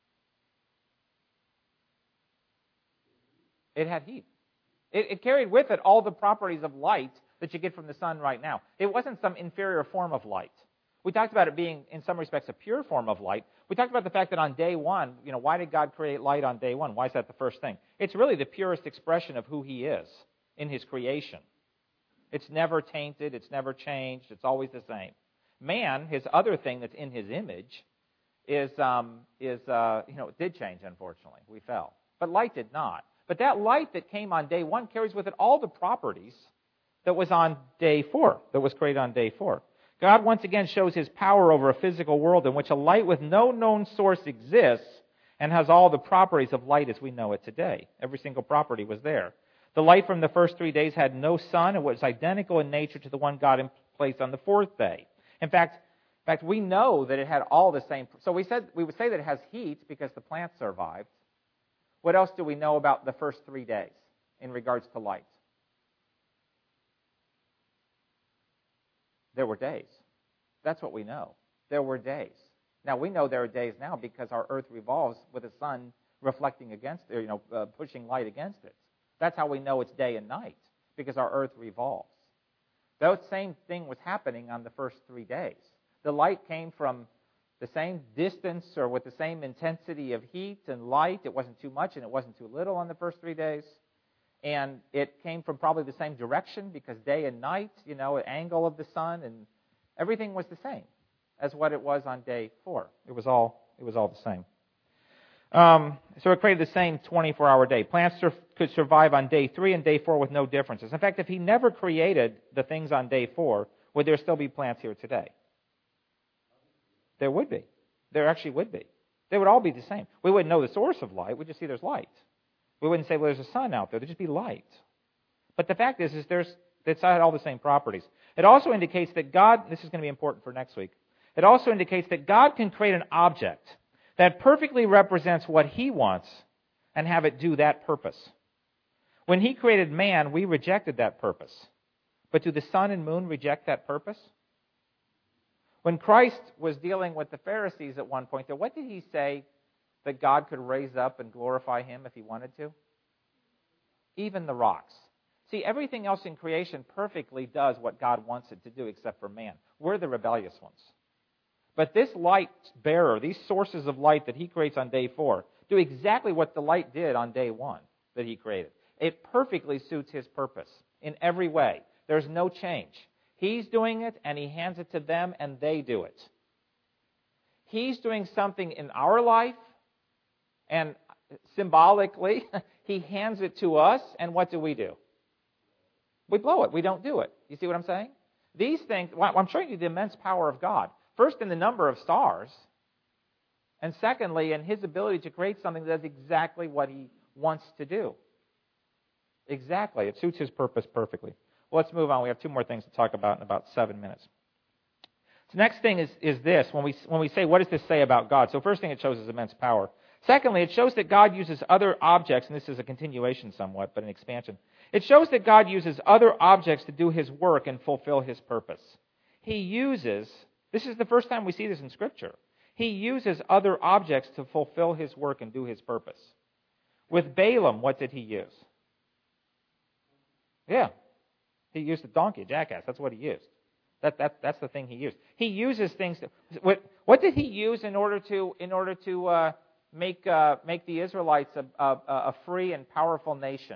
It had heat. It, it carried with it all the properties of light that you get from the sun right now. It wasn't some inferior form of light. We talked about it being, in some respects, a pure form of light. We talked about the fact that on day one, you know, why did God create light on day one? Why is that the first thing? It's really the purest expression of who he is in his creation. It's never tainted. It's never changed. It's always the same. Man, his other thing that's in his image, is, um, is uh, you know, it did change, unfortunately. We fell. But light did not. But that light that came on day one carries with it all the properties that was on day four, that was created on day four. God once again shows his power over a physical world in which a light with no known source exists and has all the properties of light as we know it today. Every single property was there. The light from the first three days had no sun and was identical in nature to the one God placed on the fourth day. In fact, in fact, we know that it had all the same. So we said we would say that it has heat because the plants survived. What else do we know about the first three days in regards to light? There were days. That's what we know. There were days. Now, we know there are days now because our earth revolves with the sun reflecting against it, you know, uh, pushing light against it. That's how we know it's day and night, because our earth revolves. That same thing was happening on the first three days. The light came from the same distance or with the same intensity of heat and light. It wasn't too much and it wasn't too little on the first three days. And it came from probably the same direction because day and night, you know, an angle of the sun, and everything was the same as what it was on day four. It was all it was all the same. Um, so it created the same twenty-four hour day. Plants sur- could survive on day three and day four with no differences. In fact, if he never created the things on day four, would there still be plants here today? There would be. There actually would be. They would all be the same. We wouldn't know the source of light. We'd just see there's light. We wouldn't say, well, there's a sun out there. There'd just be light. But the fact is, is there's, it's had all the same properties. It also indicates that God, this is going to be important for next week, it also indicates that God can create an object that perfectly represents what He wants and have it do that purpose. When He created man, we rejected that purpose. But do the sun and moon reject that purpose? When Christ was dealing with the Pharisees at one point, what did He say that God could raise up and glorify Him if He wanted to? Even the rocks. See, everything else in creation perfectly does what God wants it to do except for man. We're the rebellious ones. But this light bearer, these sources of light that He creates on day four, do exactly what the light did on day one that He created. It perfectly suits His purpose in every way. There's no change. He's doing it, and He hands it to them, and they do it. He's doing something in our life, and symbolically, He hands it to us, and what do we do? We blow it. We don't do it. You see what I'm saying? These things, well, I'm showing you the immense power of God. First, in the number of stars, and secondly, in His ability to create something that does exactly what He wants to do. Exactly. It suits His purpose perfectly. Well, let's move on. We have two more things to talk about in about seven minutes. The next thing is, is this, when we, when we say, what does this say about God? So first thing it shows is immense power. Secondly, it shows that God uses other objects, and this is a continuation somewhat, but an expansion. It shows that God uses other objects to do His work and fulfill His purpose. He uses, this is the first time we see this in Scripture, He uses other objects to fulfill His work and do His purpose. With Balaam, what did He use? Yeah. He used a donkey, a jackass. That's what He used. That, that, that's the thing He used. He uses things. To, what, what did He use in order to in order to uh, make uh, make the Israelites a, a, a free and powerful nation?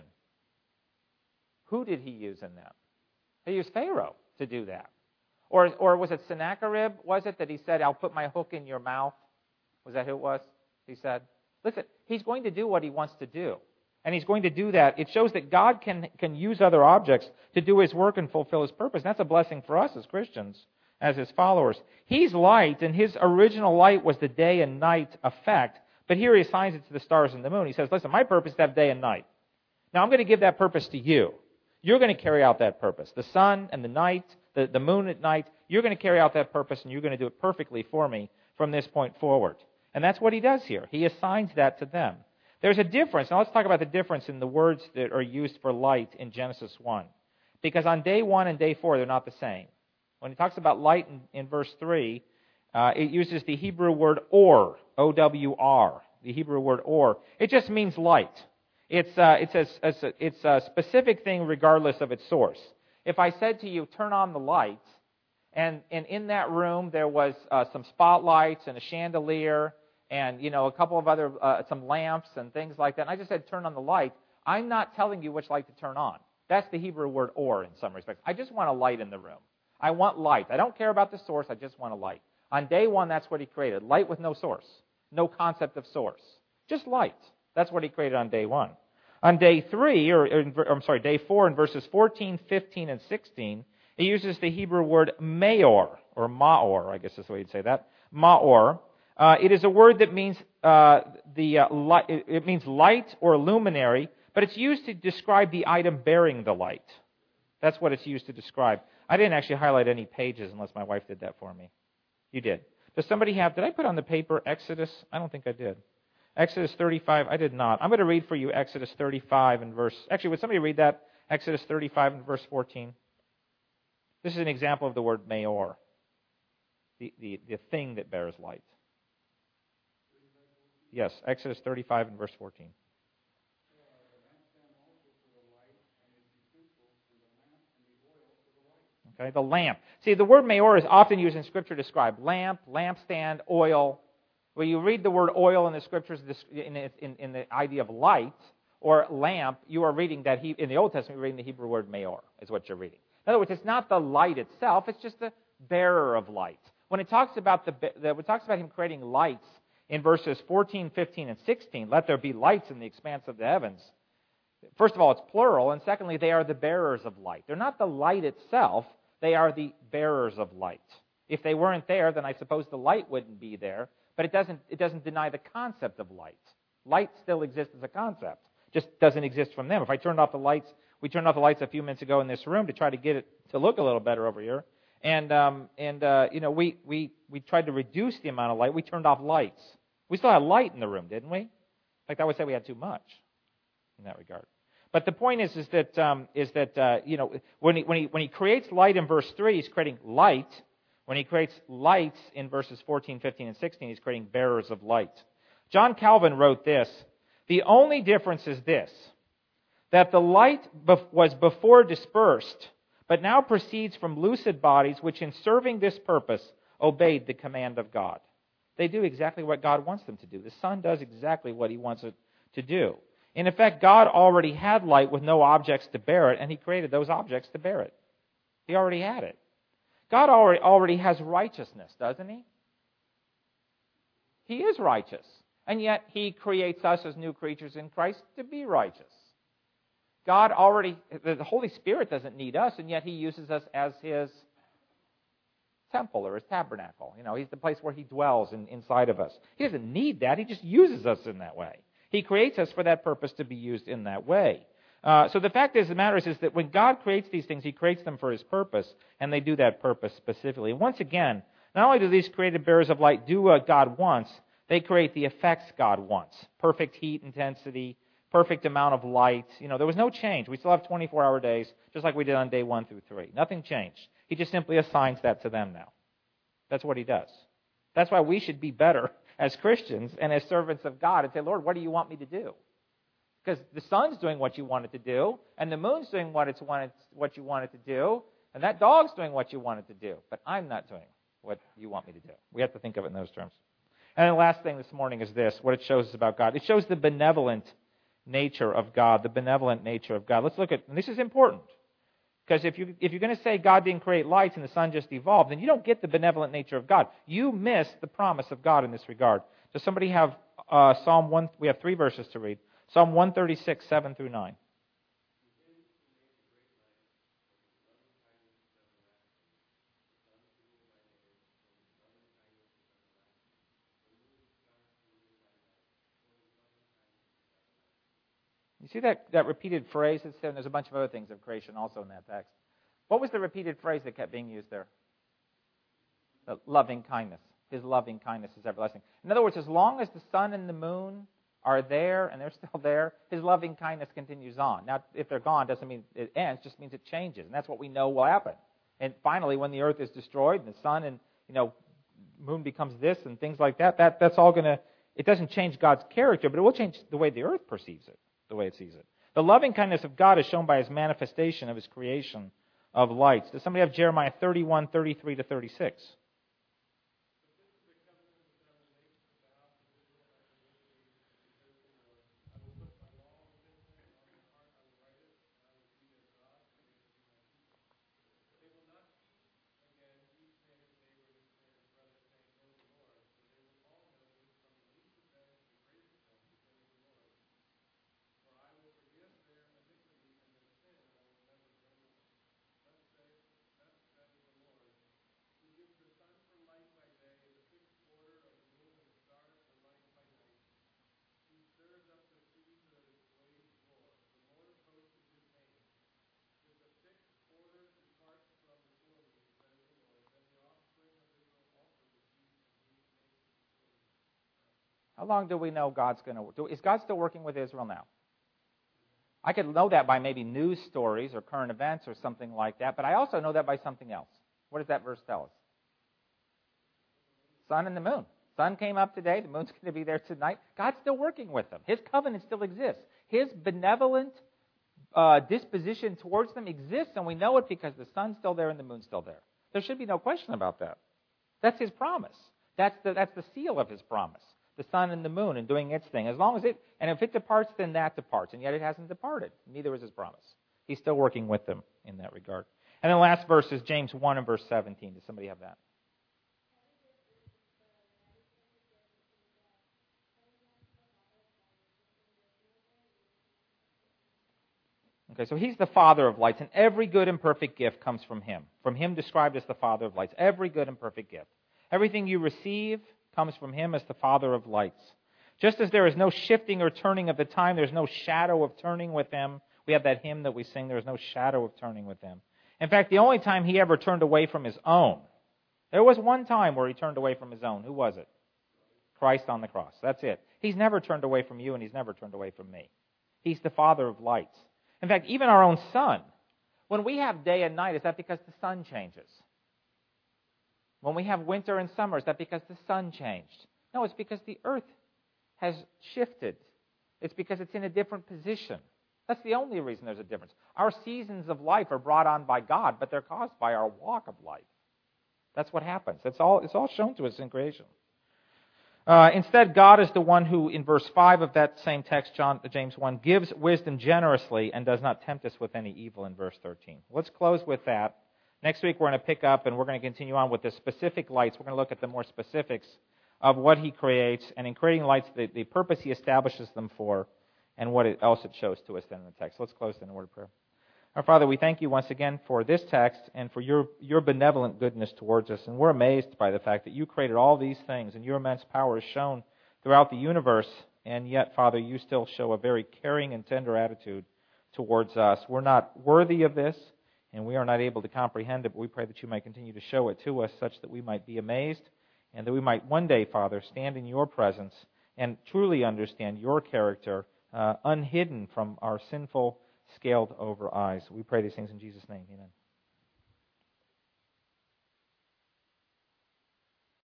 Who did He use in that? He used Pharaoh to do that. Or or was it Sennacherib? Was it that He said, "I'll put my hook in your mouth"? Was that who it was? He said, "Listen, He's going to do what He wants to do." And He's going to do that. It shows that God can, can use other objects to do His work and fulfill His purpose. And that's a blessing for us as Christians, as His followers. He's light, and His original light was the day and night effect. But here He assigns it to the stars and the moon. He says, listen, my purpose is to have day and night. Now I'm going to give that purpose to you. You're going to carry out that purpose. The sun and the night, the, the moon at night, you're going to carry out that purpose, and you're going to do it perfectly for me from this point forward. And that's what He does here. He assigns that to them. There's a difference. Now let's talk about the difference in the words that are used for light in Genesis one. Because on day one and day four, they're not the same. When He talks about light in, in verse three, uh, it uses the Hebrew word or, O W R, the Hebrew word or. It just means light. It's, uh, it's, a, it's, a, it's a specific thing regardless of its source. If I said to you, turn on the lights, and, and in that room there was uh, some spotlights and a chandelier, and, you know, a couple of other, uh, some lamps and things like that. And I just said, turn on the light. I'm not telling you which light to turn on. That's the Hebrew word or in some respects. I just want a light in the room. I want light. I don't care about the source. I just want a light. On day one, that's what He created. Light with no source. No concept of source. Just light. That's what He created on day one. On day three, or, or I'm sorry, day four in verses fourteen, fifteen, and sixteen, it uses the Hebrew word maor, or maor, I guess is the way you'd say that. Maor. Uh, it is a word that means uh, the uh, light, it means light or luminary, but it's used to describe the item bearing the light. That's what it's used to describe. I didn't actually highlight any pages unless my wife did that for me. You did. Does somebody have, did I put on the paper Exodus? I don't think I did. Exodus thirty-five, I did not. I'm going to read for you Exodus thirty-five and verse, actually, would somebody read that? Exodus thirty-five and verse fourteen. This is an example of the word maor, the, the, the thing that bears light. Yes, Exodus thirty-five and verse fourteen. Okay, the lamp. See, the word maor is often used in Scripture to describe lamp, lampstand, oil. When you read the word oil in the Scriptures, in, in, in the idea of light or lamp, you are reading that, he, in the Old Testament, you're reading the Hebrew word maor, is what you're reading. In other words, it's not the light itself, it's just the bearer of light. When it talks about, the, the, when it talks about Him creating lights, in verses fourteen, fifteen, and sixteen, let there be lights in the expanse of the heavens. First of all, it's plural, and secondly, they are the bearers of light. They're not the light itself, they are the bearers of light. If they weren't there, then I suppose the light wouldn't be there, but it doesn't, it doesn't deny the concept of light. Light still exists as a concept, just doesn't exist from them. If I turned off the lights we turned off the lights a few minutes ago in this room to try to get it to look a little better over here. And, um, and uh, you know, we, we, we tried to reduce the amount of light. We turned off lights. We still had light in the room, didn't we? In fact, I would say we had too much in that regard. But the point is, is that, um, is that uh, you know, when he, when, he, when he creates light in verse three, he's creating light. When he creates lights in verses fourteen, fifteen, and sixteen, he's creating bearers of light. John Calvin wrote this: the only difference is this, that the light bef- was before dispersed, but now proceeds from lucid bodies which in serving this purpose obeyed the command of God. They do exactly what God wants them to do. The sun does exactly what he wants it to do. In effect, God already had light with no objects to bear it, and he created those objects to bear it. He already had it. God already, already has righteousness, doesn't he? He is righteous. And yet he creates us as new creatures in Christ to be righteous. God already, the Holy Spirit doesn't need us, and yet he uses us as his temple or his tabernacle. You know, he's the place where he dwells in, inside of us. He doesn't need that. He just uses us in that way. He creates us for that purpose to be used in that way. Uh, so the fact is, the matter is, is that when God creates these things, he creates them for his purpose, and they do that purpose specifically. And once again, not only do these created bearers of light do what God wants, they create the effects God wants. Perfect heat intensity, perfect amount of light. You know, there was no change. We still have twenty-four hour days, just like we did on day one through three. Nothing changed. He just simply assigns that to them now. That's what he does. That's why we should be better as Christians and as servants of God and say, Lord, what do you want me to do? Because the sun's doing what you want it to do, and the moon's doing what it's wanted, what you want it to do, and that dog's doing what you want it to do. But I'm not doing what you want me to do. We have to think of it in those terms. And the last thing this morning is this, what it shows us about God. It shows the benevolent nature of God, the benevolent nature of God. Let's look at, and this is important, because if, you, if you're going to say God didn't create lights and the sun just evolved, then you don't get the benevolent nature of God. You miss the promise of God in this regard. Does somebody have uh, Psalm one? We have three verses to read. Psalm one thirty-six, seven through nine. You see that, that repeated phrase that's there? And there's a bunch of other things of creation also in that text. What was the repeated phrase that kept being used there? The loving kindness. His loving kindness is everlasting. In other words, as long as the sun and the moon are there, and they're still there, his loving kindness continues on. Now, if they're gone, doesn't mean it ends, just means it changes. And that's what we know will happen. And finally, when the earth is destroyed, and the sun and, you know, moon becomes this and things like that, that that's all going to, it doesn't change God's character, but it will change the way the earth perceives it, the way it sees it. The loving kindness of God is shown by his manifestation of his creation of lights. Does somebody have Jeremiah thirty-one, thirty-three to thirty-six? How long do we know God's going to do? Is God still working with Israel now? I could know that by maybe news stories or current events or something like that, but I also know that by something else. What does that verse tell us? Sun and the moon. Sun came up today. The moon's going to be there tonight. God's still working with them. His covenant still exists. His benevolent uh, disposition towards them exists, and we know it because the sun's still there and the moon's still there. There should be no question about that. That's his promise. That's the, that's the seal of his promise. The sun and the moon and doing its thing. As long as it, and if it departs, then that departs. And yet it hasn't departed. Neither is his promise. He's still working with them in that regard. And the last verse is James one and verse seventeen. Does somebody have that? Okay, so he's the Father of lights, and every good and perfect gift comes from him. From him described as the Father of lights. Every good and perfect gift. Everything you receive comes from him as the Father of lights. Just as there is no shifting or turning of the time, there's no shadow of turning with him. We have that hymn that we sing, there is no shadow of turning with him. In fact, the only time he ever turned away from his own, there was one time where he turned away from his own. Who was it? Christ on the cross. That's it. He's never turned away from you, and he's never turned away from me. He's the Father of lights. In fact, even our own sun, when we have day and night, is that because the sun changes? When we have winter and summer, is that because the sun changed? No, it's because the earth has shifted. It's because it's in a different position. That's the only reason there's a difference. Our seasons of life are brought on by God, but they're caused by our walk of life. That's what happens. It's all, it's all shown to us in creation. Uh, instead, God is the one who, in verse five of that same text, John, James one, gives wisdom generously and does not tempt us with any evil in verse thirteen. Let's close with that. Next week we're going to pick up and we're going to continue on with the specific lights. We're going to look at the more specifics of what he creates, and in creating lights, the, the purpose he establishes them for, and what it, else it shows to us then in the text. Let's close in a word of prayer. Our Father, we thank you once again for this text and for your, your benevolent goodness towards us. And we're amazed by the fact that you created all these things and your immense power is shown throughout the universe. And yet, Father, you still show a very caring and tender attitude towards us. We're not worthy of this and we are not able to comprehend it, but we pray that you might continue to show it to us such that we might be amazed and that we might one day, Father, stand in your presence and truly understand your character uh, unhidden from our sinful, scaled over eyes. We pray these things in Jesus' name. Amen.